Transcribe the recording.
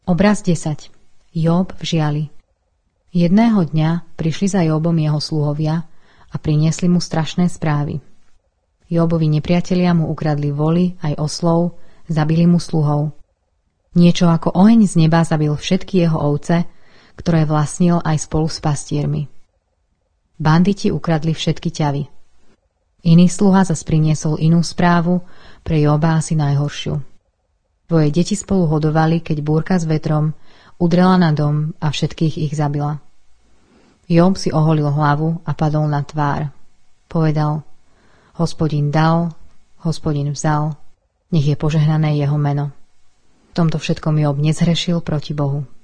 Obraz 10. Jób v žiali. Jedného dňa prišli za Jóbom jeho sluhovia a priniesli mu strašné správy. Jóbovi nepriatelia mu ukradli voly aj oslov, zabili mu sluhov. Niečo ako oheň z neba zabil všetky jeho ovce, ktoré vlastnil aj spolu s pastiermi. Banditi ukradli všetky ťavy. Iný sluha zas priniesol inú správu, pre Jóba asi najhoršiu. Dvoje deti spolu hodovali, keď búrka s vetrom udrela na dom a všetkých ich zabila. Jób si oholil hlavu a padol na tvár. Povedal: Hospodin dal, Hospodin vzal, nech je požehnané jeho meno. V tomto všetkom Jób nezhrešil proti Bohu.